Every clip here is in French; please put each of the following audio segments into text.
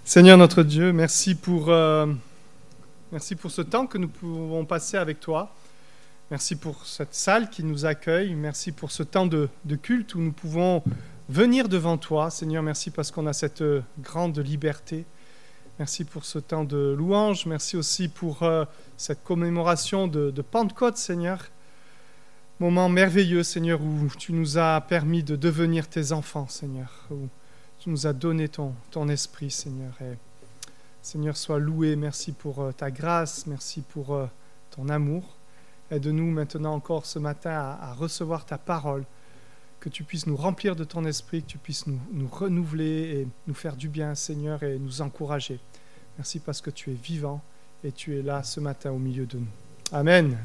Seigneur notre Dieu, merci pour ce temps que nous pouvons passer avec toi. Merci pour cette salle qui nous accueille. Merci pour ce temps de culte où nous pouvons venir devant toi. Seigneur, merci parce qu'on a cette grande liberté. Merci pour ce temps de louange. Merci aussi pour cette commémoration de Pentecôte, Seigneur. Moment merveilleux, Seigneur, où tu nous as permis de devenir tes enfants, Seigneur. Où tu nous as donné ton esprit, Seigneur. Et Seigneur, sois loué. Merci pour ta grâce. Merci pour ton amour. Aide-nous maintenant encore ce matin à recevoir ta parole, que tu puisses nous remplir de ton esprit, que tu puisses nous renouveler et nous faire du bien, Seigneur, et nous encourager. Merci parce que tu es vivant et tu es là ce matin au milieu de nous. Amen.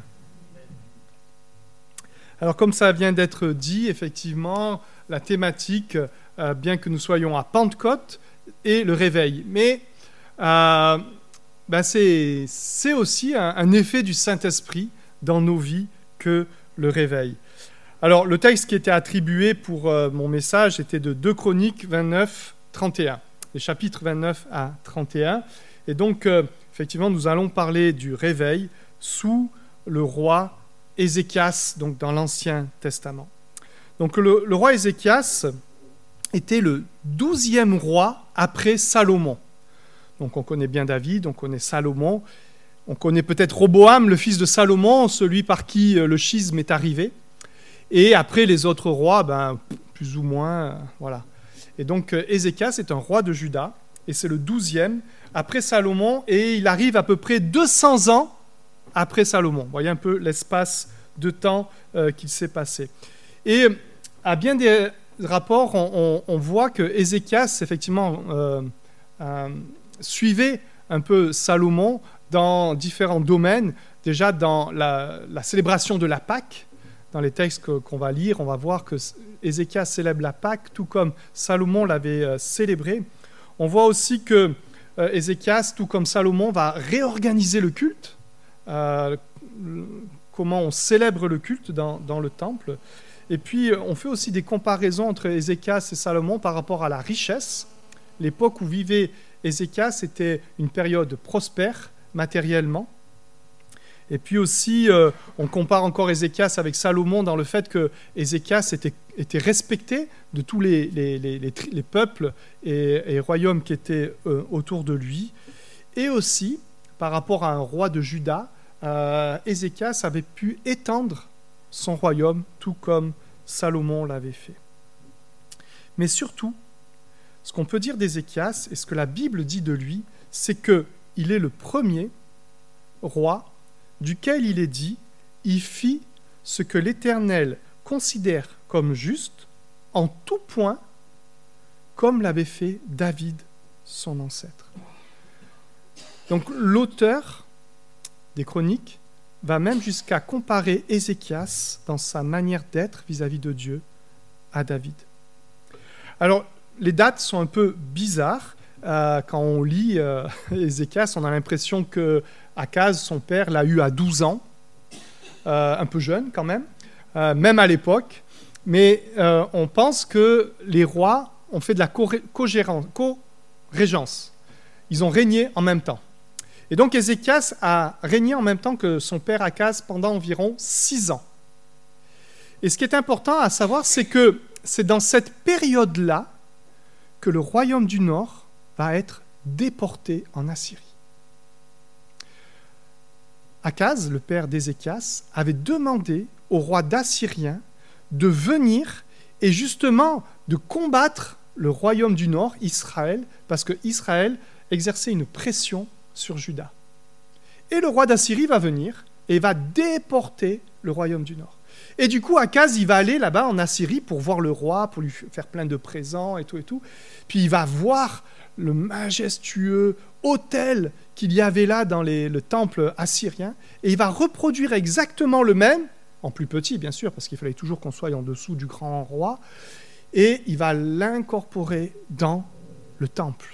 Alors comme ça vient d'être dit, effectivement, la thématique, bien que nous soyons à Pentecôte, est le réveil. Mais c'est aussi un effet du Saint-Esprit dans nos vies que le réveil. Alors le texte qui était attribué pour mon message était de 2 Chroniques 29, 31, les chapitres 29 à 31. Et donc, effectivement, nous allons parler du réveil sous le roi Ézéchias, donc dans l'Ancien Testament. Donc le roi Ézéchias était le 12e roi après Salomon. Donc on connaît bien David, on connaît Salomon, on connaît peut-être Roboam, le fils de Salomon, celui par qui le schisme est arrivé. Et après les autres rois, plus ou moins, voilà. Et donc Ézéchias est un roi de Juda, et c'est le 12e après Salomon, et il arrive à peu près 200 ans après Salomon. Vous voyez un peu l'espace de temps qu'il s'est passé. Et à bien des rapports, on voit que Ézéchias, effectivement, suivait un peu Salomon dans différents domaines. Déjà dans la célébration de la Pâque, dans les textes qu'on va lire, on va voir que Ézéchias célèbre la Pâque, tout comme Salomon l'avait célébré. On voit aussi que Ézéchias, tout comme Salomon, va réorganiser le culte, comment on célèbre le culte dans le temple. Et puis, on fait aussi des comparaisons entre Ézéchias et Salomon par rapport à la richesse. L'époque où vivait Ézéchias était une période prospère matériellement. Et puis aussi, on compare encore Ézéchias avec Salomon dans le fait que Ézéchias était respecté de tous les peuples et royaumes qui étaient autour de lui. Et aussi, par rapport à un roi de Juda, Ézéchias avait pu étendre son royaume, tout comme Salomon l'avait fait. Mais surtout, ce qu'on peut dire d'Ézéchias, et ce que la Bible dit de lui, c'est qu'il est le premier roi duquel il est dit « Il fit ce que l'Éternel considère comme juste, en tout point, comme l'avait fait David, son ancêtre. » Donc l'auteur des Chroniques va même jusqu'à comparer Ézéchias dans sa manière d'être vis-à-vis de Dieu à David. Alors, les dates sont un peu bizarres. Quand on lit Ézéchias, on a l'impression que Akaz, son père, l'a eu à 12 ans, un peu jeune quand même à l'époque. Mais on pense que les rois ont fait de la co-régence. Ils ont régné en même temps. Et donc Ézéchias a régné en même temps que son père Akaz pendant environ 6 ans. Et ce qui est important à savoir, c'est que c'est dans cette période-là que le royaume du Nord va être déporté en Assyrie. Akaz, le père d'Ézéchias, avait demandé au roi d'Assyrien de venir et justement de combattre le royaume du Nord, Israël, parce que Israël exerçait une pression sur Juda. Et le roi d'Assyrie va venir et va déporter le royaume du Nord. Et du coup, Akaz, il va aller là-bas en Assyrie pour voir le roi, pour lui faire plein de présents et tout et tout. Puis il va voir le majestueux autel qu'il y avait là dans le temple assyrien, et il va reproduire exactement le même, en plus petit bien sûr, parce qu'il fallait toujours qu'on soit en dessous du grand roi, et il va l'incorporer dans le temple.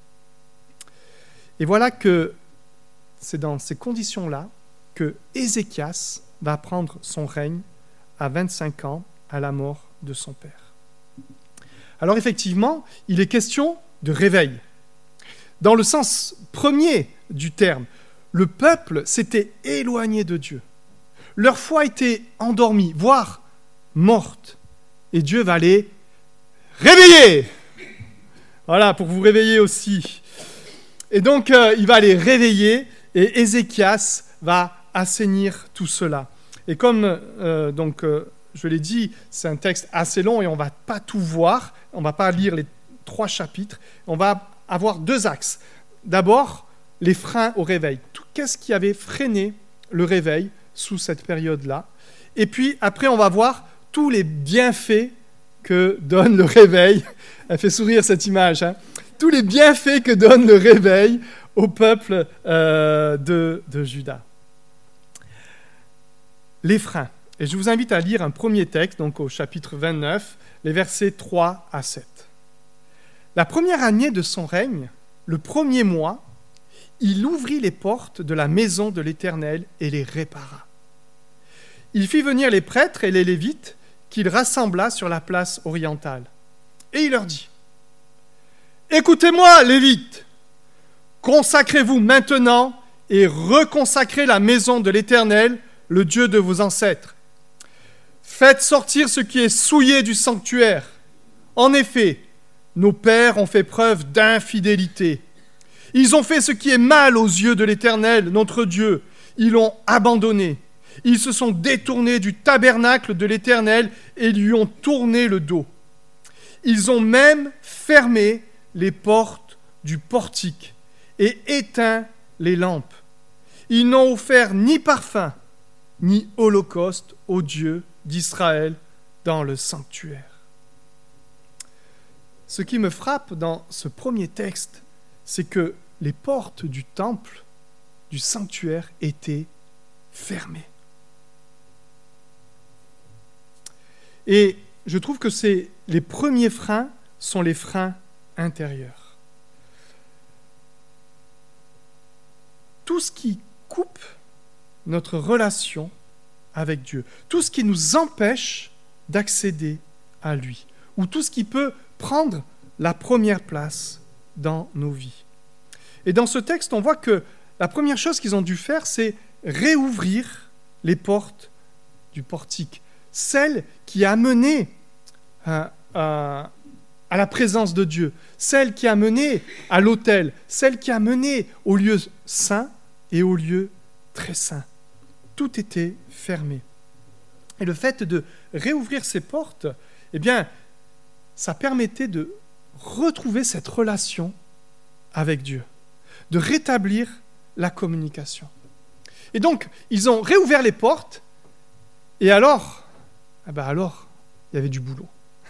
Et voilà que c'est dans ces conditions-là que Ézéchias va prendre son règne à 25 ans à la mort de son père. Alors effectivement, il est question de réveil. dans le sens premier du terme. Le peuple s'était éloigné de Dieu. Leur foi était endormie, voire morte. Et Dieu va les réveiller. Voilà, pour vous réveiller aussi. Et donc, il va les réveiller et Ézéchias va assainir tout cela. Et comme je l'ai dit, c'est un texte assez long et on ne va pas tout voir. On ne va pas lire les 3 chapitres. On va avoir 2 axes. D'abord, les freins au réveil. Qu'est-ce qui avait freiné le réveil sous cette période-là? Et puis, après, on va voir tous les bienfaits que donne le réveil. Elle fait sourire cette image. Hein. Tous les bienfaits que donne le réveil au peuple de Juda. Les freins. Et je vous invite à lire un premier texte, donc au chapitre 29, les versets 3 à 7. La première année de son règne, le premier mois, il ouvrit les portes de la maison de l'Éternel et les répara. Il fit venir les prêtres et les Lévites qu'il rassembla sur la place orientale. Et il leur dit : « Écoutez-moi, Lévites, consacrez-vous maintenant et reconsacrez la maison de l'Éternel, le Dieu de vos ancêtres. Faites sortir ce qui est souillé du sanctuaire. En effet, nos pères ont fait preuve d'infidélité. Ils ont fait ce qui est mal aux yeux de l'Éternel, notre Dieu. Ils l'ont abandonné. Ils se sont détournés du tabernacle de l'Éternel et lui ont tourné le dos. Ils ont même fermé les portes du portique et éteint les lampes. Ils n'ont offert ni parfum, ni holocauste au Dieu d'Israël dans le sanctuaire. » Ce qui me frappe dans ce premier texte, c'est que les portes du temple, du sanctuaire, étaient fermées. Et je trouve que les premiers freins sont les freins intérieurs. Tout ce qui coupe notre relation avec Dieu, tout ce qui nous empêche d'accéder à lui, ou tout ce qui peut prendre la première place dans nos vies. Et dans ce texte, on voit que la première chose qu'ils ont dû faire, c'est réouvrir les portes du portique, celle qui a mené à la présence de Dieu, celle qui a mené à l'autel, celle qui a mené au lieu saint et au lieu très saint. Tout était fermé. Et le fait de réouvrir ces portes, eh bien, ça permettait de retrouver cette relation avec Dieu, de rétablir la communication. Et donc, ils ont réouvert les portes, et alors, il y avait du boulot.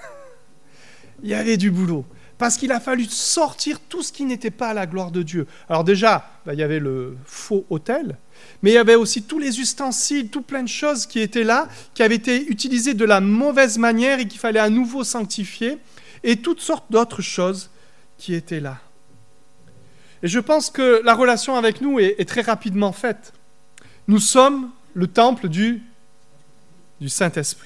Il y avait du boulot. Parce qu'il a fallu sortir tout ce qui n'était pas à la gloire de Dieu. Alors déjà, il y avait le faux autel, mais il y avait aussi tous les ustensiles, tout plein de choses qui étaient là, qui avaient été utilisées de la mauvaise manière et qu'il fallait à nouveau sanctifier, et toutes sortes d'autres choses qui étaient là. Et je pense que la relation avec nous est très rapidement faite. Nous sommes le temple du Saint-Esprit.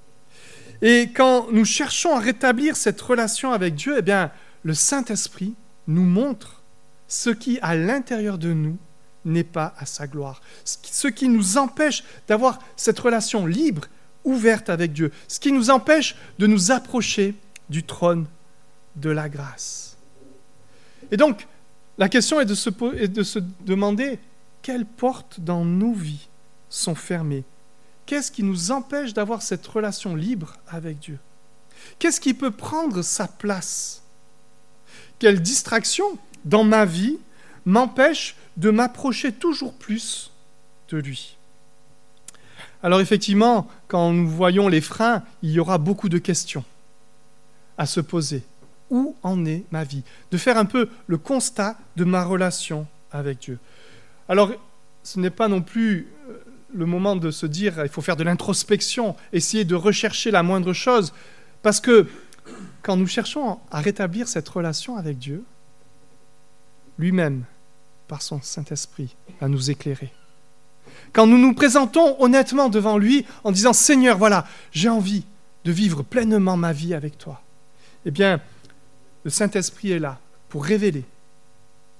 Et quand nous cherchons à rétablir cette relation avec Dieu, eh bien, le Saint-Esprit nous montre ce qui, à l'intérieur de nous, n'est pas à sa gloire. Ce qui nous empêche d'avoir cette relation libre, ouverte avec Dieu. Ce qui nous empêche de nous approcher du trône de la grâce. Et donc, la question est de se demander quelles portes dans nos vies sont fermées. Qu'est-ce qui nous empêche d'avoir cette relation libre avec Dieu? Qu'est-ce qui peut prendre sa place? Quelle distraction dans ma vie m'empêche de m'approcher toujours plus de lui? Alors effectivement, quand nous voyons les freins, il y aura beaucoup de questions à se poser. Où en est ma vie? De faire un peu le constat de ma relation avec Dieu. Alors, ce n'est pas non plus le moment de se dire il faut faire de l'introspection, essayer de rechercher la moindre chose, parce que quand nous cherchons à rétablir cette relation avec Dieu, lui-même, par son Saint-Esprit, va nous éclairer. Quand nous nous présentons honnêtement devant lui en disant « Seigneur, voilà, j'ai envie de vivre pleinement ma vie avec toi », eh bien, le Saint-Esprit est là pour révéler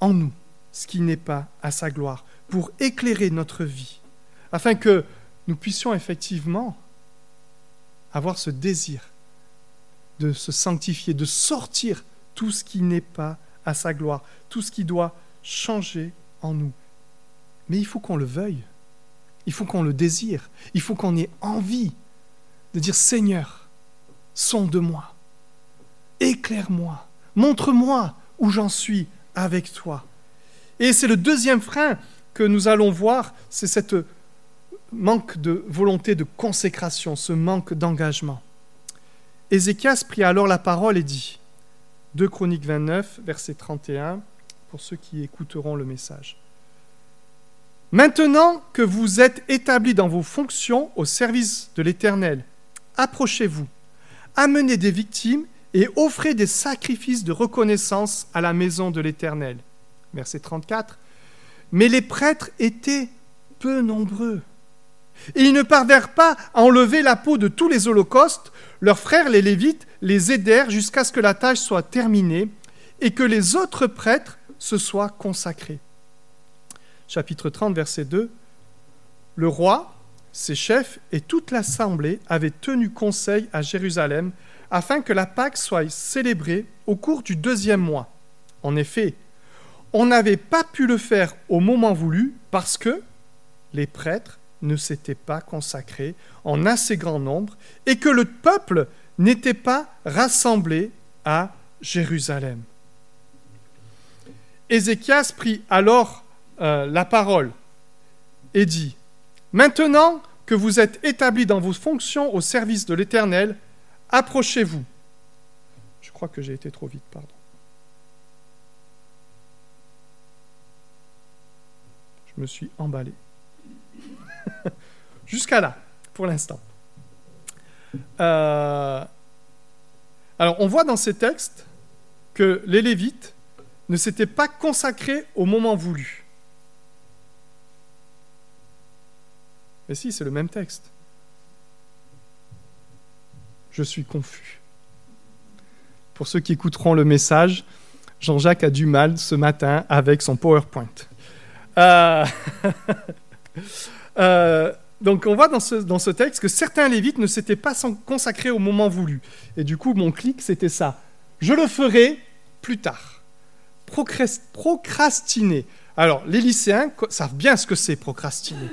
en nous ce qui n'est pas à sa gloire, pour éclairer notre vie, afin que nous puissions effectivement avoir ce désir de se sanctifier, de sortir tout ce qui n'est pas à sa gloire, tout ce qui doit changer en nous. Mais il faut qu'on le veuille, il faut qu'on le désire, il faut qu'on ait envie de dire « Seigneur, sonde-moi, éclaire-moi, montre-moi où j'en suis avec toi. » Et c'est le deuxième frein que nous allons voir, c'est ce manque de volonté de consécration, ce manque d'engagement. Ézéchias prit alors la parole et dit, 2 Chroniques 29, verset 31, pour ceux qui écouteront le message. « Maintenant que vous êtes établis dans vos fonctions au service de l'Éternel, approchez-vous, amenez des victimes et offrez des sacrifices de reconnaissance à la maison de l'Éternel. » Verset 34. « Mais les prêtres étaient peu nombreux, et ils ne parvinrent pas à enlever la peau de tous les holocaustes. Leurs frères, les Lévites, les aidèrent jusqu'à ce que la tâche soit terminée et que les autres prêtres se soient consacrés. » Chapitre 30, verset 2. « Le roi, ses chefs et toute l'assemblée avaient tenu conseil à Jérusalem afin que la Pâque soit célébrée au cours du 2e mois. En effet, on n'avait pas pu le faire au moment voulu parce que les prêtres ne s'étaient pas consacrés en assez grand nombre et que le peuple n'était pas rassemblé à Jérusalem. » Ézéchias prit alors la parole et dit, « Maintenant que vous êtes établis dans vos fonctions au service de l'Éternel, approchez-vous. » Je crois que j'ai été trop vite, pardon. Je me suis emballé. Jusqu'à là, pour l'instant. Alors, on voit dans ces textes que les Lévites ne s'étaient pas consacrés au moment voulu. Mais si, c'est le même texte. Je suis confus. Pour ceux qui écouteront le message, Jean-Jacques a du mal ce matin avec son PowerPoint. Donc on voit dans ce texte que certains Lévites ne s'étaient pas consacrés au moment voulu. Et du coup, mon clic, c'était ça. Je le ferai plus tard. Procrastiner. Alors, les lycéens savent bien ce que c'est procrastiner.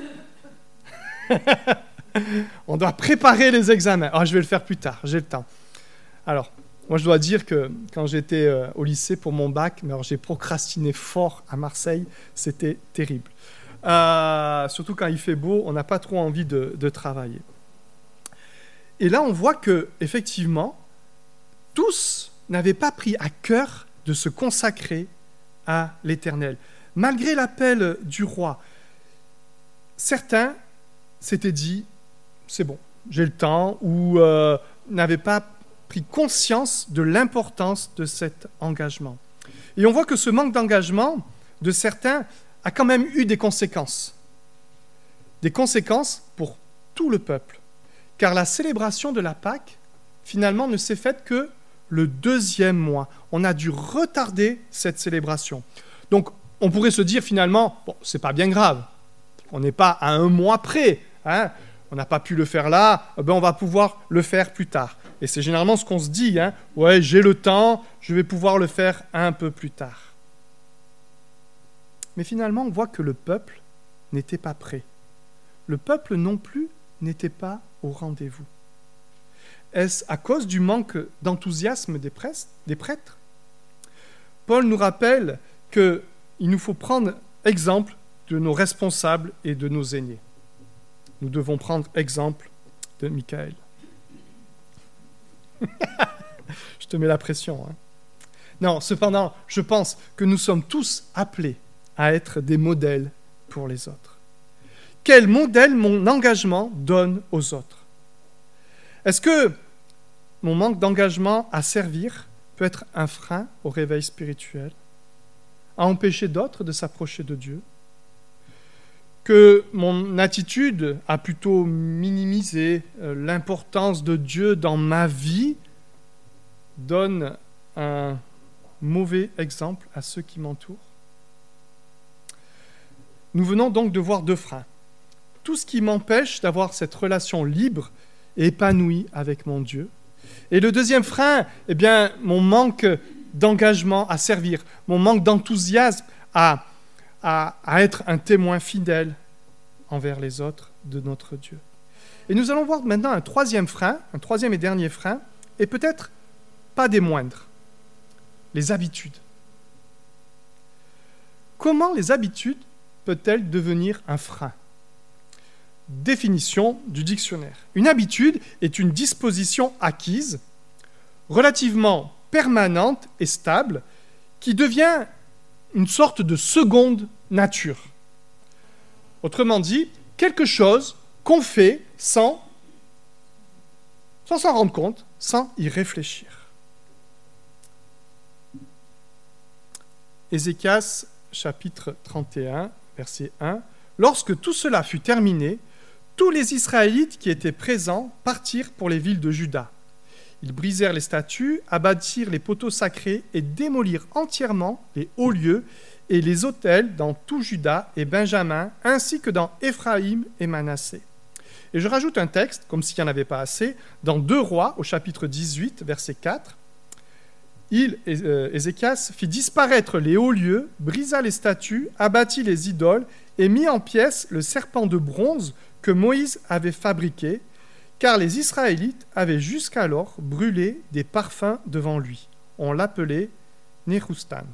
On doit préparer les examens. Ah, je vais le faire plus tard, j'ai le temps. Alors, moi, je dois dire que quand j'étais au lycée pour mon bac, mais alors, j'ai procrastiné fort à Marseille, c'était terrible. Surtout quand il fait beau, on n'a pas trop envie de travailler. Et là, on voit que effectivement, tous n'avaient pas pris à cœur de se consacrer à l'Éternel. Malgré l'appel du roi, certains s'étaient dit, c'est bon, j'ai le temps, ou n'avaient pas pris conscience de l'importance de cet engagement. Et on voit que ce manque d'engagement de certains a quand même eu des conséquences. Des conséquences pour tout le peuple. Car la célébration de la Pâque, finalement, ne s'est faite que le 2e mois. On a dû retarder cette célébration. Donc, on pourrait se dire finalement, bon, c'est pas bien grave. On n'est pas à 1 mois près. Hein, on n'a pas pu le faire là, on va pouvoir le faire plus tard. Et c'est généralement ce qu'on se dit, hein, ouais, j'ai le temps, je vais pouvoir le faire un peu plus tard. Mais finalement, on voit que le peuple n'était pas prêt. Le peuple non plus n'était pas au rendez-vous. Est-ce à cause du manque d'enthousiasme des prêtres ? Paul nous rappelle qu'il nous faut prendre exemple de nos responsables et de nos aînés. Nous devons prendre exemple de Michael. Je te mets la pression. Hein. Non, cependant, je pense que nous sommes tous appelés à être des modèles pour les autres. Quel modèle mon engagement donne aux autres ? Est-ce que mon manque d'engagement à servir peut être un frein au réveil spirituel, à empêcher d'autres de s'approcher de Dieu ? Que mon attitude à plutôt minimiser l'importance de Dieu dans ma vie donne un mauvais exemple à ceux qui m'entourent ? nous venons donc de voir deux freins. Tout ce qui m'empêche d'avoir cette relation libre et épanouie avec mon Dieu. Et le deuxième frein, eh bien, mon manque d'engagement à servir, mon manque d'enthousiasme à être un témoin fidèle envers les autres de notre Dieu. Et nous allons voir maintenant un troisième et dernier frein, et peut-être pas des moindres, les habitudes. Comment les habitudes peuvent-elles devenir un frein ? Définition du dictionnaire. Une habitude est une disposition acquise, relativement permanente et stable, qui devient une sorte de seconde nature. Autrement dit, quelque chose qu'on fait sans s'en rendre compte, sans y réfléchir. Ézéchias, chapitre 31, verset 1. « Lorsque tout cela fut terminé, tous les Israélites qui étaient présents partirent pour les villes de Juda. Ils brisèrent les statues, abattirent les poteaux sacrés et démolirent entièrement les hauts lieux et les autels dans tout Juda et Benjamin, ainsi que dans Éphraïm et Manassé. » Et je rajoute un texte, comme s'il n'y en avait pas assez, dans 2 Rois, au chapitre 18, verset 4. Ézéchias, fit disparaître les hauts lieux, brisa les statues, abattit les idoles et mit en pièces le serpent de bronze que Moïse avait fabriqué, car les Israélites avaient jusqu'alors brûlé des parfums devant lui. On l'appelait Néhustan.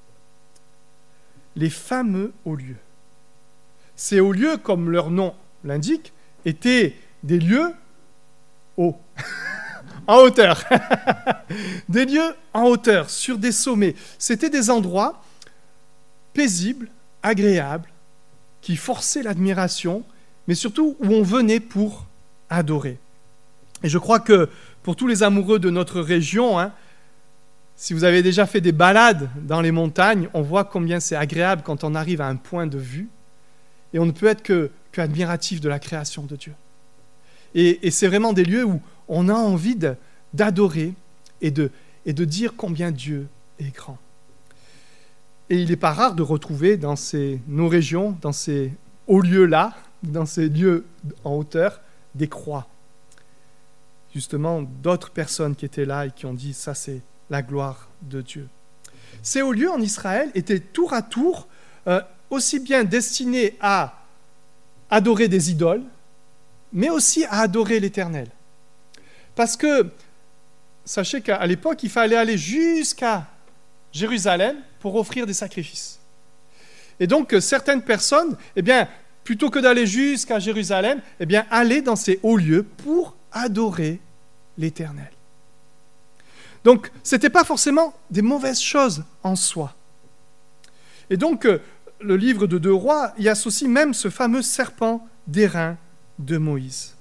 Les fameux hauts lieux. Ces hauts lieux, comme leur nom l'indique, étaient des lieux hauts, en hauteur. Des lieux en hauteur, sur des sommets. C'était des endroits paisibles, agréables, qui forçaient l'admiration, mais surtout où on venait pour adorer. Et je crois que pour tous les amoureux de notre région, si vous avez déjà fait des balades dans les montagnes, on voit combien c'est agréable quand on arrive à un point de vue et on ne peut être que admiratif de la création de Dieu. Et c'est vraiment des lieux où on a envie d'adorer et de dire combien Dieu est grand. Et il n'est pas rare de retrouver dans nos régions, dans ces hauts lieux-là, dans ces lieux en hauteur, des croix. Justement, d'autres personnes qui étaient là et qui ont dit « ça, c'est la gloire de Dieu ». Ces hauts lieux en Israël étaient tour à tour aussi bien destinés à adorer des idoles, mais aussi à adorer l'Éternel. Parce que, sachez qu'à l'époque, il fallait aller jusqu'à Jérusalem pour offrir des sacrifices. Et donc, certaines personnes, plutôt que d'aller jusqu'à Jérusalem, allaient dans ces hauts lieux pour adorer l'Éternel. Donc, ce n'était pas forcément des mauvaises choses en soi. Et donc, le livre de 2 Rois y associe même ce fameux serpent d'airain de Moïse.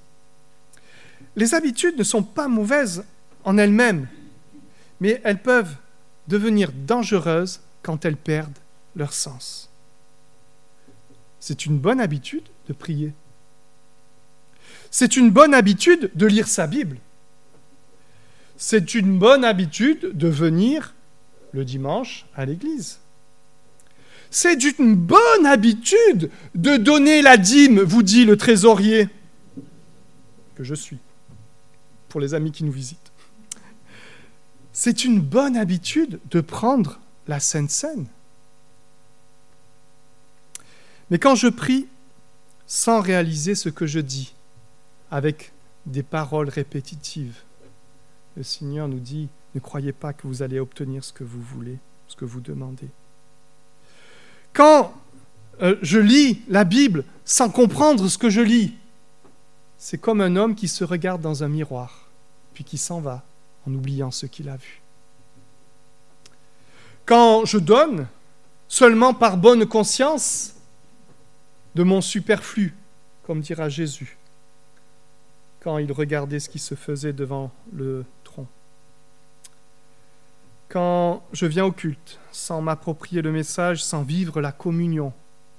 Les habitudes ne sont pas mauvaises en elles-mêmes, mais elles peuvent devenir dangereuses quand elles perdent leur sens. C'est une bonne habitude de prier. C'est une bonne habitude de lire sa Bible. C'est une bonne habitude de venir le dimanche à l'église. C'est une bonne habitude de donner la dîme, vous dit le trésorier, que je suis, pour les amis qui nous visitent. C'est une bonne habitude de prendre la Sainte Seine. Mais quand je prie sans réaliser ce que je dis, avec des paroles répétitives, le Seigneur nous dit, ne croyez pas que vous allez obtenir ce que vous voulez, ce que vous demandez. Quand je lis la Bible sans comprendre ce que je lis, c'est comme un homme qui se regarde dans un miroir, puis qui s'en va en oubliant ce qu'il a vu. Quand je donne seulement par bonne conscience de mon superflu, comme dira Jésus, quand il regardait ce qui se faisait devant le tronc. Quand je viens au culte sans m'approprier le message, sans vivre la communion.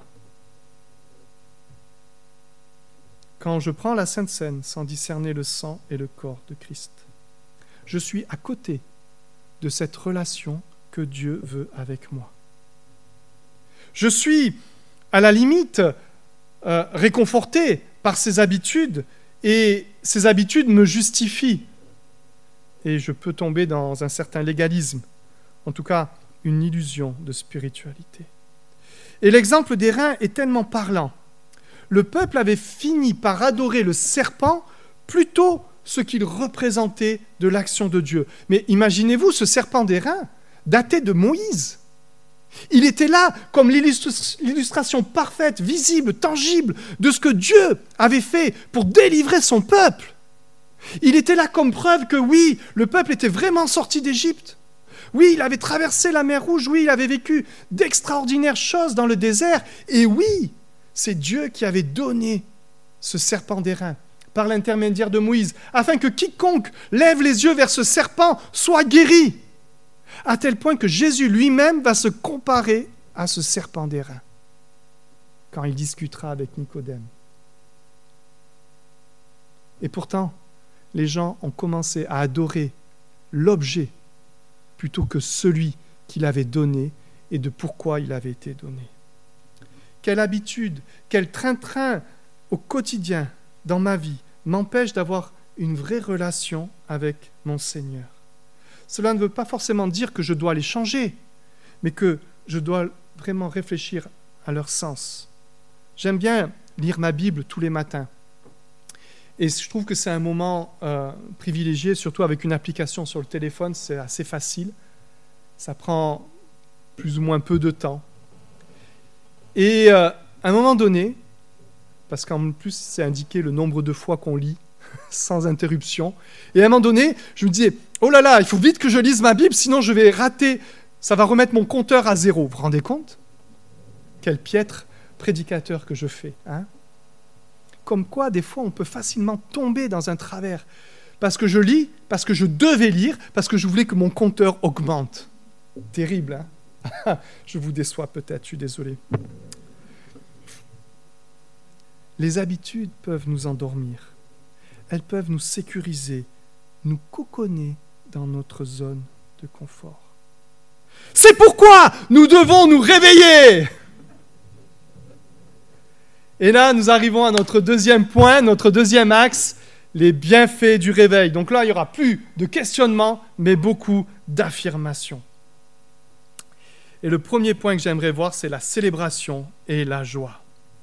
Quand je prends la Sainte Seine sans discerner le sang et le corps de Christ. Je suis à côté de cette relation que Dieu veut avec moi. Je suis à la limite réconforté par ces habitudes, et ces habitudes me justifient. Et je peux tomber dans un certain légalisme, en tout cas une illusion de spiritualité. Et l'exemple des reins est tellement parlant. Le peuple avait fini par adorer le serpent plutôt ce qu'il représentait de l'action de Dieu. Mais imaginez-vous, ce serpent des reins datait de Moïse. Il était là comme l'illustration parfaite, visible, tangible de ce que Dieu avait fait pour délivrer son peuple. Il était là comme preuve que oui, le peuple était vraiment sorti d'Égypte. Oui, il avait traversé la mer Rouge. Oui, il avait vécu d'extraordinaires choses dans le désert. Et oui, c'est Dieu qui avait donné ce serpent d'airain par l'intermédiaire de Moïse, afin que quiconque lève les yeux vers ce serpent soit guéri, à tel point que Jésus lui-même va se comparer à ce serpent d'airain quand il discutera avec Nicodème. Et pourtant, les gens ont commencé à adorer l'objet plutôt que celui qu'il avait donné et de pourquoi il avait été donné. Quelle habitude, quel train-train au quotidien dans ma vie m'empêche d'avoir une vraie relation avec mon Seigneur. Cela ne veut pas forcément dire que je dois les changer, mais que je dois vraiment réfléchir à leur sens. J'aime bien lire ma Bible tous les matins. Et je trouve que c'est un moment privilégié, surtout avec une application sur le téléphone, c'est assez facile. Ça prend plus ou moins peu de temps. Et à un moment donné, parce qu'en plus c'est indiqué le nombre de fois qu'on lit sans interruption, et à un moment donné, je me disais, oh là là, il faut vite que je lise ma Bible, sinon je vais rater, ça va remettre mon compteur à zéro. Vous vous rendez compte ? Quel piètre prédicateur que je fais, hein ? Comme quoi, des fois, on peut facilement tomber dans un travers. Parce que je lis, parce que je devais lire, parce que je voulais que mon compteur augmente. Terrible, hein ? Je vous déçois peut-être, je suis désolé. Les habitudes peuvent nous endormir. Elles peuvent nous sécuriser, nous coconner dans notre zone de confort. C'est pourquoi nous devons nous réveiller. Et là, nous arrivons à notre deuxième point, notre deuxième axe, les bienfaits du réveil. Donc là, il n'y aura plus de questionnement, mais beaucoup d'affirmations. Et le premier point que j'aimerais voir, c'est la célébration et la joie.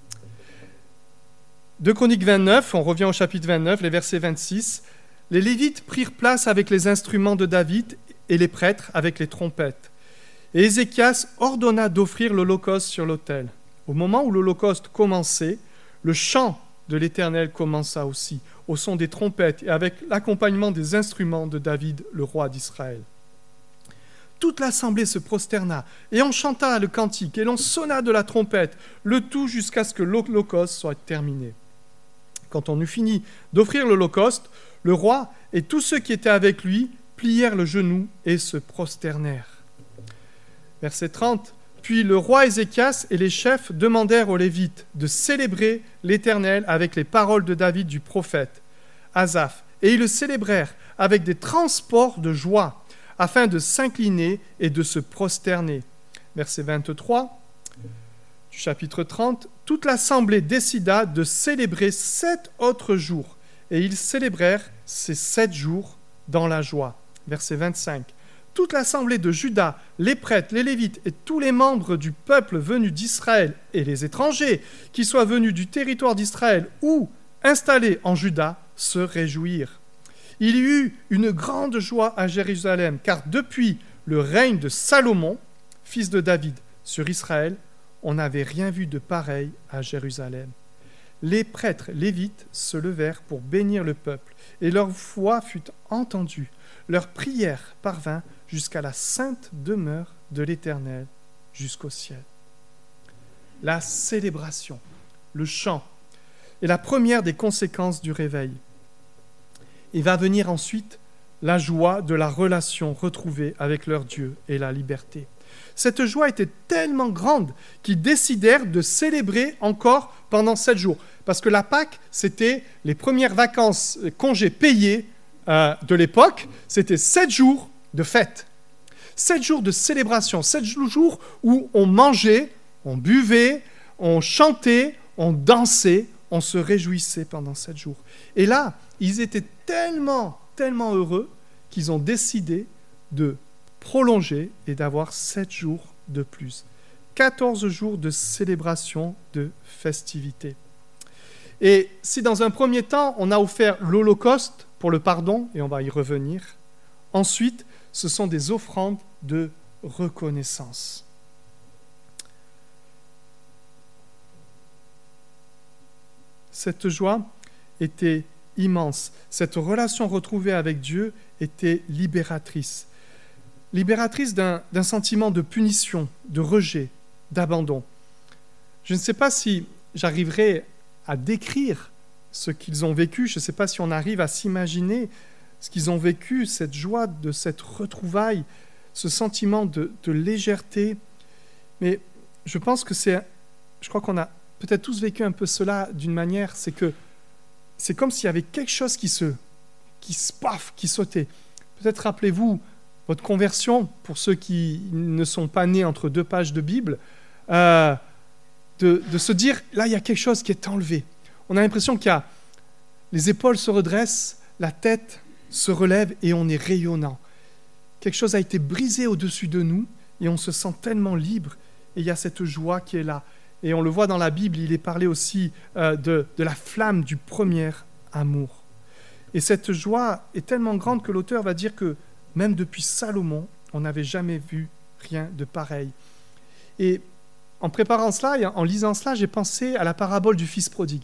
2 Chroniques 29, on revient au chapitre 29, les versets 26. Les Lévites prirent place avec les instruments de David et les prêtres avec les trompettes. Et Ézéchias ordonna d'offrir l'holocauste sur l'autel. Au moment où l'holocauste commençait, le chant de l'Éternel commença aussi, au son des trompettes et avec l'accompagnement des instruments de David, le roi d'Israël. Toute l'assemblée se prosterna, et on chanta le cantique, et l'on sonna de la trompette, le tout jusqu'à ce que l'holocauste soit terminé. Quand on eut fini d'offrir l'holocauste, le roi et tous ceux qui étaient avec lui plièrent le genou et se prosternèrent. Verset 30. Puis le roi Ézéchias et les chefs demandèrent aux Lévites de célébrer l'Éternel avec les paroles de David du prophète, Asaph, et ils le célébrèrent avec des transports de joie, afin de s'incliner et de se prosterner. Verset 23 du chapitre 30, toute l'assemblée décida de célébrer 7 autres jours, et ils célébrèrent ces 7 jours dans la joie. Verset 25. Toute l'assemblée de Juda, les prêtres, les Lévites et tous les membres du peuple venus d'Israël et les étrangers, qui soient venus du territoire d'Israël ou installés en Juda, se réjouirent. Il y eut une grande joie à Jérusalem, car depuis le règne de Salomon, fils de David, sur Israël, on n'avait rien vu de pareil à Jérusalem. Les prêtres lévites se levèrent pour bénir le peuple, et leur voix fut entendue. Leur prière parvint jusqu'à la sainte demeure de l'Éternel, jusqu'au ciel. La célébration, le chant, est la première des conséquences du réveil. Et va venir ensuite la joie de la relation retrouvée avec leur Dieu et la liberté. Cette joie était tellement grande qu'ils décidèrent de célébrer encore pendant 7 jours. Parce que la Pâque, c'était les premières vacances, congés payés de l'époque, c'était 7 jours de fête. 7 jours de célébration, 7 jours où on mangeait, on buvait, on chantait, on dansait, on se réjouissait pendant 7 jours. Et là, ils étaient tellement heureux qu'ils ont décidé de prolonger et d'avoir 7 jours de plus. 14 jours de célébration, de festivité. Et si dans un premier temps, on a offert l'Holocauste pour le pardon, et on va y revenir, ensuite, ce sont des offrandes de reconnaissance. Cette joie était immense. Cette relation retrouvée avec Dieu était libératrice. Libératrice d'un sentiment de punition, de rejet, d'abandon. Je ne sais pas si j'arriverai à décrire ce qu'ils ont vécu. Je ne sais pas si on arrive à s'imaginer ce qu'ils ont vécu, cette joie de cette retrouvaille, ce sentiment de légèreté. Mais je pense que je crois qu'on a peut-être tous vécu un peu cela d'une manière, c'est comme s'il y avait quelque chose qui sautait. Peut-être rappelez-vous votre conversion, pour ceux qui ne sont pas nés entre 2 pages de Bible, de se dire, là, il y a quelque chose qui est enlevé. On a l'impression les épaules se redressent, la tête se relève et on est rayonnant. Quelque chose a été brisé au-dessus de nous et on se sent tellement libre et il y a cette joie qui est là. Et on le voit dans la Bible, il est parlé aussi de la flamme du premier amour. Et cette joie est tellement grande que l'auteur va dire que même depuis Salomon, on n'avait jamais vu rien de pareil. Et en préparant cela et en lisant cela, j'ai pensé à la parabole du fils prodigue.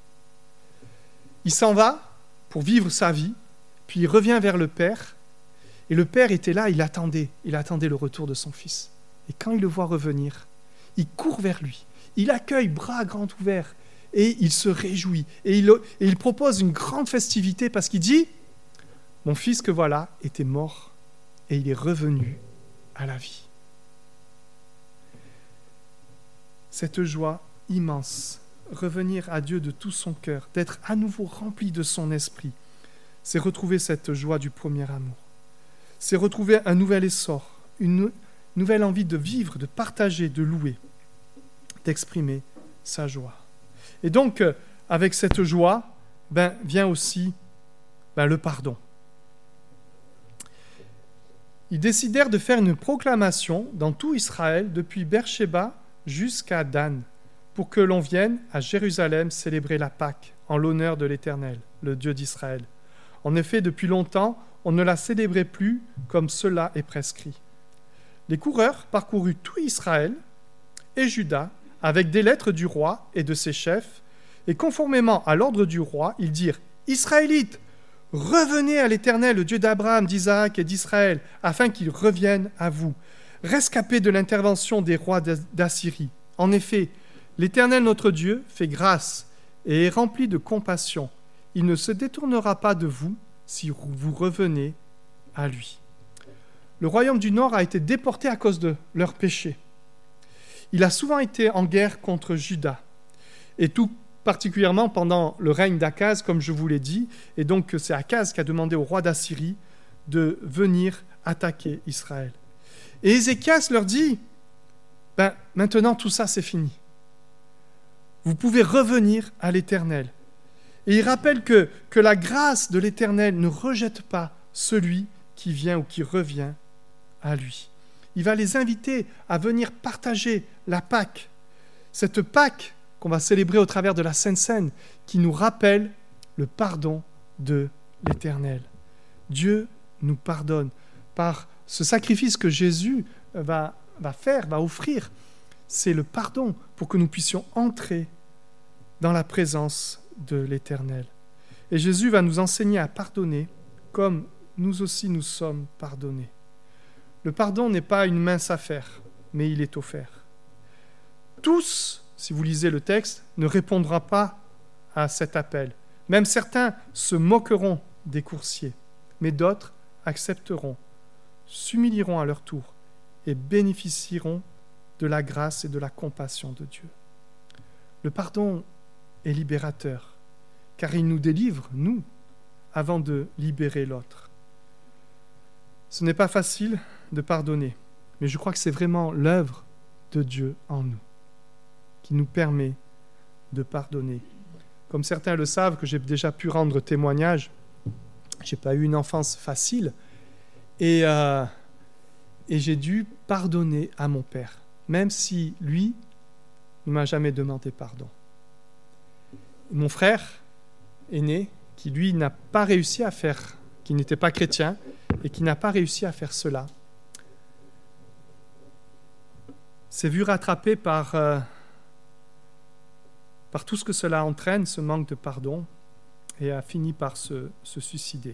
Il s'en va pour vivre sa vie, puis il revient vers le père. Et le père était là, il attendait le retour de son fils. Et quand il le voit revenir, il court vers lui, il accueille bras grands ouverts et il se réjouit. Et il propose une grande festivité parce qu'il dit « Mon fils que voilà était mort et il est revenu à la vie. » Cette joie immense, revenir à Dieu de tout son cœur, d'être à nouveau rempli de son esprit, c'est retrouver cette joie du premier amour. C'est retrouver un nouvel essor, une nouvelle envie de vivre, de partager, de louer, d'exprimer sa joie. Et donc, avec cette joie, vient aussi le pardon. Ils décidèrent de faire une proclamation dans tout Israël, depuis Beersheba jusqu'à Dan, pour que l'on vienne à Jérusalem célébrer la Pâque en l'honneur de l'Éternel, le Dieu d'Israël. En effet, depuis longtemps, on ne la célébrait plus comme cela est prescrit. Les coureurs parcoururent tout Israël et Juda avec des lettres du roi et de ses chefs, et conformément à l'ordre du roi, ils dirent « Israélites, revenez à l'Éternel, le Dieu d'Abraham, d'Isaac et d'Israël, afin qu'il revienne à vous, rescapés de l'intervention des rois d'Assyrie. En effet, l'Éternel notre Dieu fait grâce et est rempli de compassion. Il ne se détournera pas de vous si vous revenez à lui. » Le royaume du Nord a été déporté à cause de leurs péchés. Il a souvent été en guerre contre Juda, et tout particulièrement pendant le règne d'Akaz, comme je vous l'ai dit, et donc c'est Akaz qui a demandé au roi d'Assyrie de venir attaquer Israël. Et Ézéchias leur dit, maintenant tout ça c'est fini. Vous pouvez revenir à l'Éternel. Et il rappelle que la grâce de l'Éternel ne rejette pas celui qui vient ou qui revient à lui. Il va les inviter à venir partager la Pâque. Cette Pâque qu'on va célébrer au travers de la Sainte Seine, qui nous rappelle le pardon de l'Éternel. Dieu nous pardonne par ce sacrifice que Jésus va offrir. C'est le pardon pour que nous puissions entrer dans la présence de l'Éternel. Et Jésus va nous enseigner à pardonner comme nous aussi nous sommes pardonnés. Le pardon n'est pas une mince affaire, mais il est offert. Tous, si vous lisez le texte, ne répondront pas à cet appel. Même certains se moqueront des coursiers, mais d'autres accepteront, s'humilieront à leur tour et bénéficieront de la grâce et de la compassion de Dieu. Le pardon est libérateur, car il nous délivre, nous, avant de libérer l'autre. Ce n'est pas facile de pardonner, mais je crois que c'est vraiment l'œuvre de Dieu en nous qui nous permet de pardonner. Comme certains le savent, que j'ai déjà pu rendre témoignage, je n'ai pas eu une enfance facile et j'ai dû pardonner à mon père, même si lui ne m'a jamais demandé pardon. Mon frère aîné, qui lui n'a pas réussi à faire, qui n'était pas chrétien et qui n'a pas réussi à faire cela, s'est vu rattrapé par tout ce que cela entraîne, ce manque de pardon, et a fini par se suicider.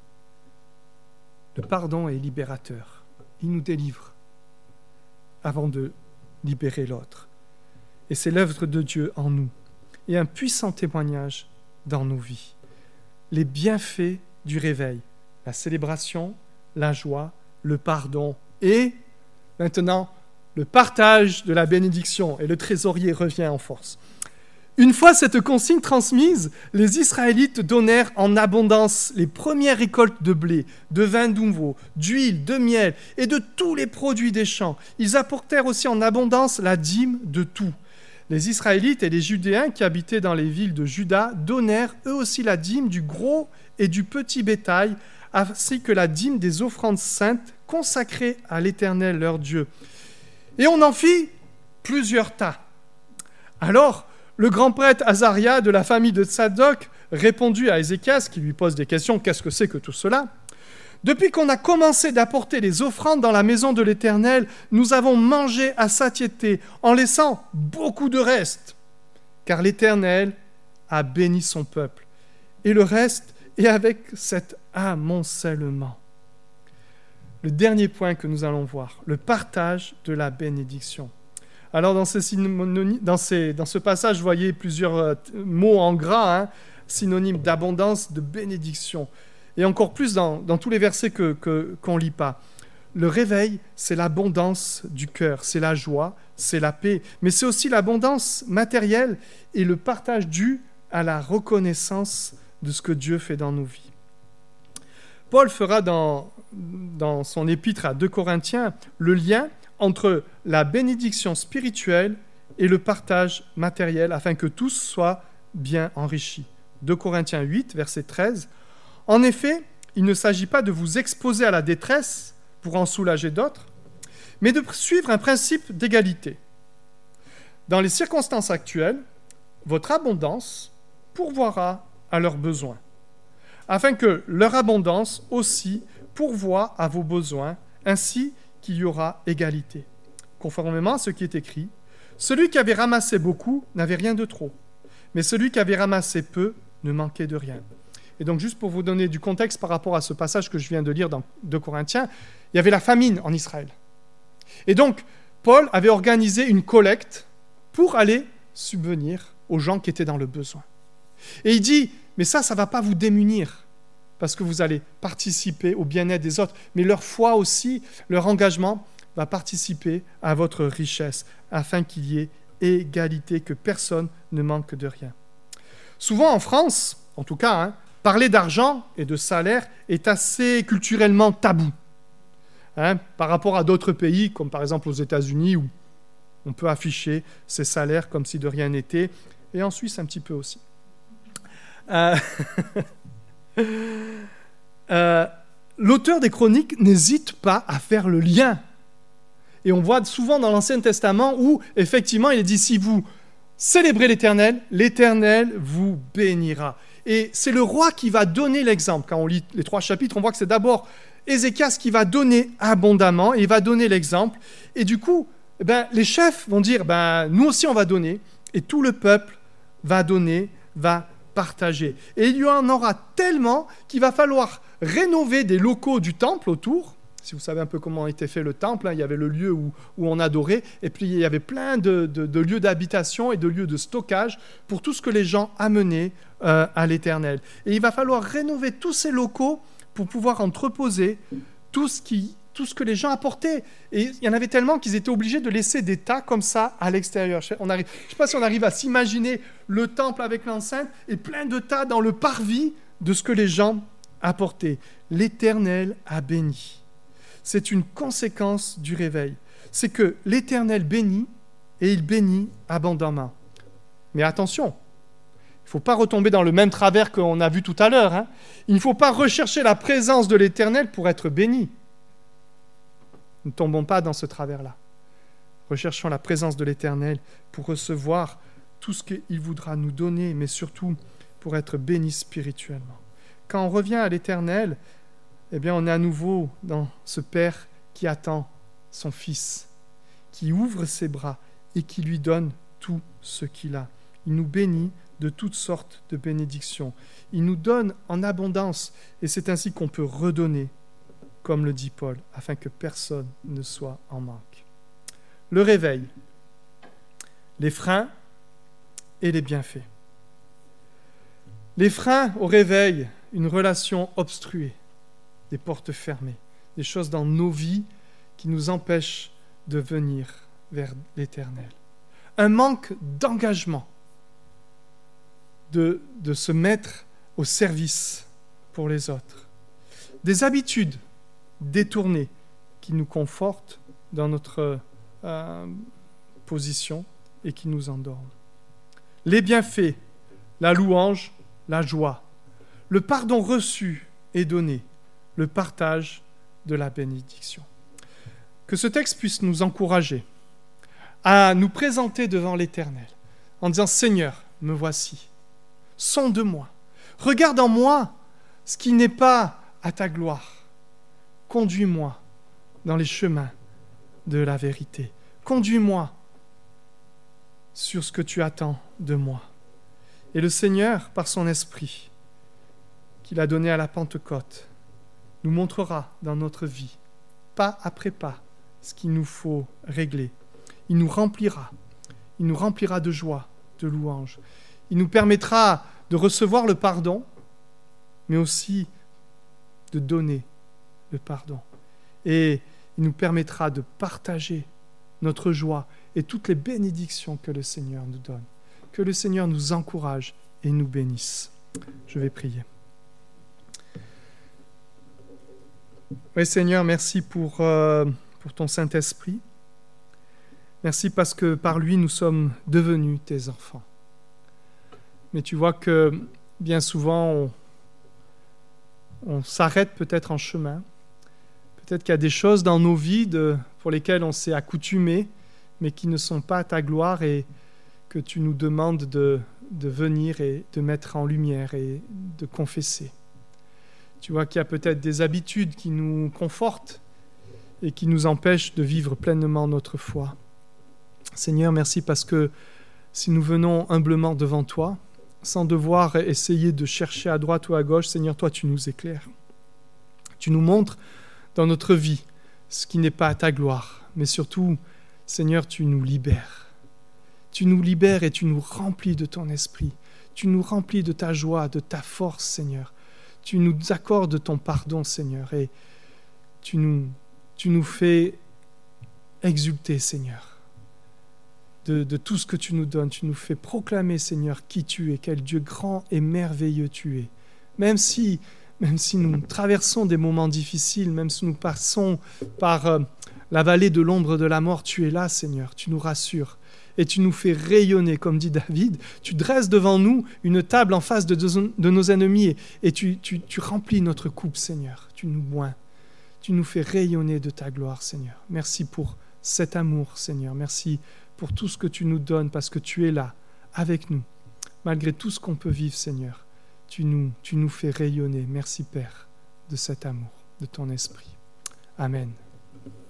Le pardon est libérateur. Il nous délivre avant de libérer l'autre. Et c'est l'œuvre de Dieu en nous et un puissant témoignage dans nos vies. Les bienfaits du réveil, la célébration, la joie, le pardon et maintenant le partage de la bénédiction. Et le trésorier revient en force. Une fois cette consigne transmise, les Israélites donnèrent en abondance les premières récoltes de blé, de vin nouveau, d'huile, de miel et de tous les produits des champs. Ils apportèrent aussi en abondance la dîme de tout. Les Israélites et les Judéens qui habitaient dans les villes de Juda donnèrent eux aussi la dîme du gros et du petit bétail, ainsi que la dîme des offrandes saintes consacrées à l'Éternel leur Dieu. Et on en fit plusieurs tas. Alors, le grand prêtre Azaria de la famille de Tsadok répondit à Ézéchias, qui lui pose des questions, qu'est-ce que c'est que tout cela ? Depuis qu'on a commencé d'apporter les offrandes dans la maison de l'Éternel, nous avons mangé à satiété, en laissant beaucoup de reste, car l'Éternel a béni son peuple. Et le reste est avec cet amoncellement. Le dernier point que nous allons voir, le partage de la bénédiction. Alors dans ce passage, vous voyez plusieurs mots en gras, synonymes d'abondance, de bénédiction. Et encore plus dans tous les versets qu'on ne lit pas. Le réveil, c'est l'abondance du cœur, c'est la joie, c'est la paix, mais c'est aussi l'abondance matérielle et le partage dû à la reconnaissance de ce que Dieu fait dans nos vies. Paul fera dans son épître à 2 Corinthiens le lien entre la bénédiction spirituelle et le partage matériel, afin que tous soient bien enrichis. 2 Corinthiens 8, verset 13. En effet, il ne s'agit pas de vous exposer à la détresse pour en soulager d'autres, mais de suivre un principe d'égalité. Dans les circonstances actuelles, votre abondance pourvoira à leurs besoins, afin que leur abondance aussi pourvoie à vos besoins, ainsi qu'il y aura égalité. Conformément à ce qui est écrit, celui qui avait ramassé beaucoup n'avait rien de trop, mais celui qui avait ramassé peu ne manquait de rien. Et donc, juste pour vous donner du contexte par rapport à ce passage que je viens de lire dans 2 Corinthiens, il y avait la famine en Israël. Et donc, Paul avait organisé une collecte pour aller subvenir aux gens qui étaient dans le besoin. Et il dit, mais ça ne va pas vous démunir, parce que vous allez participer au bien-être des autres, mais leur foi aussi, leur engagement va participer à votre richesse, afin qu'il y ait égalité, que personne ne manque de rien. Souvent en France, en tout cas, parler d'argent et de salaire est assez culturellement tabou, par rapport à d'autres pays, comme par exemple aux États-Unis, où on peut afficher ses salaires comme si de rien n'était, et en Suisse un petit peu aussi. L'auteur des Chroniques n'hésite pas à faire le lien. Et on voit souvent dans l'Ancien Testament où, effectivement, il est dit, si vous célébrez l'Éternel, l'Éternel vous bénira. Et c'est le roi qui va donner l'exemple. Quand on lit les 3 chapitres, on voit que c'est d'abord Ézéchias qui va donner abondamment, et il va donner l'exemple. Et du coup, les chefs vont dire, nous aussi on va donner, et tout le peuple va donner, va partager. Et il y en aura tellement qu'il va falloir rénover des locaux du temple autour. Si vous savez un peu comment était fait le temple, il y avait le lieu où on adorait, et puis il y avait plein de lieux d'habitation et de lieux de stockage pour tout ce que les gens amenaient à l'Éternel. Et il va falloir rénover tous ces locaux pour pouvoir entreposer tout ce que les gens apportaient. Et il y en avait tellement qu'ils étaient obligés de laisser des tas comme ça à l'extérieur. Je ne sais pas si on arrive à s'imaginer le temple avec l'enceinte et plein de tas dans le parvis de ce que les gens apportaient. L'Éternel a béni. C'est une conséquence du réveil. C'est que l'Éternel bénit et il bénit abondamment. Mais attention, il ne faut pas retomber dans le même travers qu'on a vu tout à l'heure, hein. Il ne faut pas rechercher la présence de l'Éternel pour être béni. Ne tombons pas dans ce travers-là. Recherchons la présence de l'Éternel pour recevoir tout ce qu'il voudra nous donner, mais surtout pour être béni spirituellement. Quand on revient à l'Éternel, eh bien, on est à nouveau dans ce Père qui attend son Fils, qui ouvre ses bras et qui lui donne tout ce qu'il a. Il nous bénit de toutes sortes de bénédictions. Il nous donne en abondance, et c'est ainsi qu'on peut redonner, comme le dit Paul, afin que personne ne soit en manque. Le réveil, les freins et les bienfaits. Les freins au réveil, une relation obstruée, des portes fermées, des choses dans nos vies qui nous empêchent de venir vers l'Éternel. Un manque d'engagement, de se mettre au service pour les autres. Des habitudes détournées qui nous confortent dans notre position et qui nous endorment. Les bienfaits, la louange, la joie, le pardon reçu et donné, le partage de la bénédiction. Que ce texte puisse nous encourager à nous présenter devant l'Éternel en disant « Seigneur, me voici, sonde-moi, regarde en moi ce qui n'est pas à ta gloire, conduis-moi dans les chemins de la vérité, conduis-moi sur ce que tu attends de moi. » Et le Seigneur, par son esprit, qu'il a donné à la Pentecôte, nous montrera dans notre vie, pas après pas, ce qu'il nous faut régler. Il nous remplira de joie, de louange. Il nous permettra de recevoir le pardon, mais aussi de donner le pardon. Et il nous permettra de partager notre joie et toutes les bénédictions que le Seigneur nous donne. Que le Seigneur nous encourage et nous bénisse. Je vais prier. Oui, Seigneur, merci pour ton Saint-Esprit. Merci parce que par lui, nous sommes devenus tes enfants. Mais tu vois que bien souvent, on s'arrête peut-être en chemin. Peut-être qu'il y a des choses dans nos vies pour lesquelles on s'est accoutumé, mais qui ne sont pas à ta gloire et que tu nous demandes de venir et de mettre en lumière et de confesser. Tu vois qu'il y a peut-être des habitudes qui nous confortent et qui nous empêchent de vivre pleinement notre foi. Seigneur, merci parce que si nous venons humblement devant toi, sans devoir essayer de chercher à droite ou à gauche, Seigneur, toi, tu nous éclaires. Tu nous montres dans notre vie ce qui n'est pas à ta gloire, mais surtout, Seigneur, tu nous libères. Tu nous libères et tu nous remplis de ton esprit. Tu nous remplis de ta joie, de ta force, Seigneur. Tu nous accordes ton pardon, Seigneur, et tu nous fais exulter, Seigneur, de tout ce que tu nous donnes. Tu nous fais proclamer, Seigneur, qui tu es, quel Dieu grand et merveilleux tu es. Même si nous traversons des moments difficiles, même si nous passons par la vallée de l'ombre de la mort, tu es là, Seigneur, tu nous rassures. Et tu nous fais rayonner, comme dit David. Tu dresses devant nous une table en face de nos ennemis et tu remplis notre coupe, Seigneur. Tu nous boins. Tu nous fais rayonner de ta gloire, Seigneur. Merci pour cet amour, Seigneur. Merci pour tout ce que tu nous donnes parce que tu es là, avec nous. Malgré tout ce qu'on peut vivre, Seigneur, tu nous fais rayonner. Merci, Père, de cet amour, de ton esprit. Amen.